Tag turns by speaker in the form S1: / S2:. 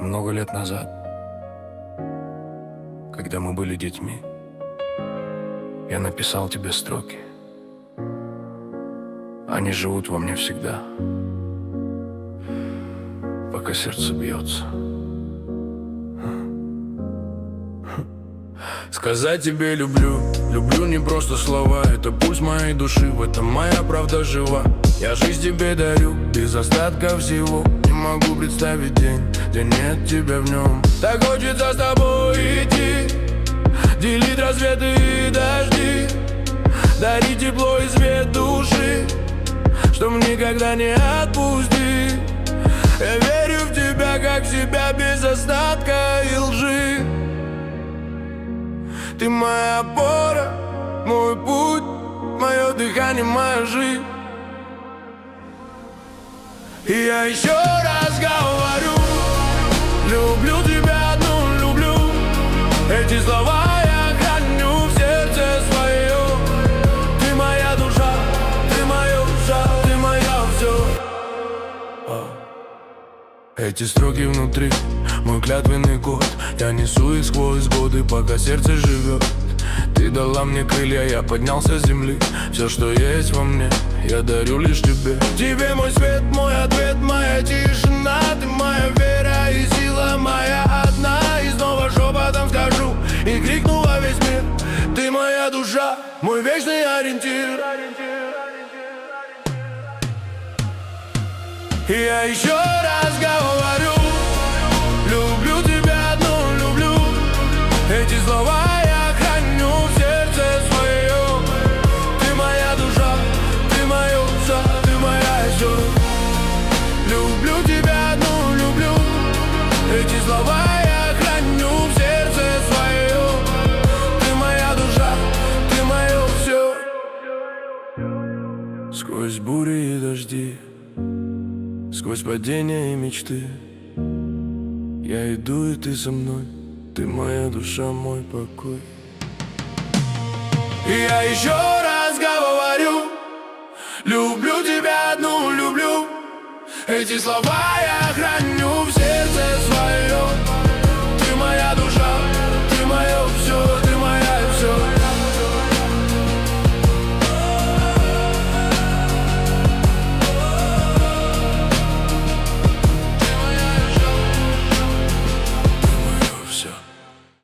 S1: Много лет назад, когда мы были детьми, я написал тебе строки. Они живут во мне всегда, пока сердце бьется. Сказать тебе люблю, люблю не просто слова. Это пульс моей души, в этом моя правда жива. Я жизнь тебе дарю, без остатка всего. Не могу представить день, где нет тебя в нем. Так хочется с тобой идти, делить рассветы и дожди, дарить тепло и свет души, что никогда не отпусти. Я верю в тебя, как в себя, без остатка и лжи. Ты моя опора, мой путь, мое дыхание, моя жизнь. И я еще раз говорю, люблю тебя одну, люблю. Эти слова я храню в сердце своем. Ты моя душа, ты моя душа, ты моя все. Эти строки внутри, мой клятвенный код. Я несу их сквозь годы, пока сердце живет. Ты дала мне крылья, я поднялся с земли. Все, что есть во мне, я дарю лишь тебе. Тебе мой свет, мой ответ, моя тишина. Ты моя вера и сила моя одна. И снова шепотом скажу и крикну во весь мир: ты моя душа, мой вечный ориентир. И я еще раз говорю, люблю тебя одну, люблю. Эти слова я храню в сердце своем. Ты моя душа, ты моя душа, ты моя все. Люблю тебя одну, люблю. Эти слова я храню в сердце своем. Ты моя душа, ты мое все. Сквозь бури и дожди, сквозь падения и мечты, я иду, и ты со мной. Ты моя душа, мой покой. И я еще раз говорю, люблю тебя одну, люблю. Эти слова я храню в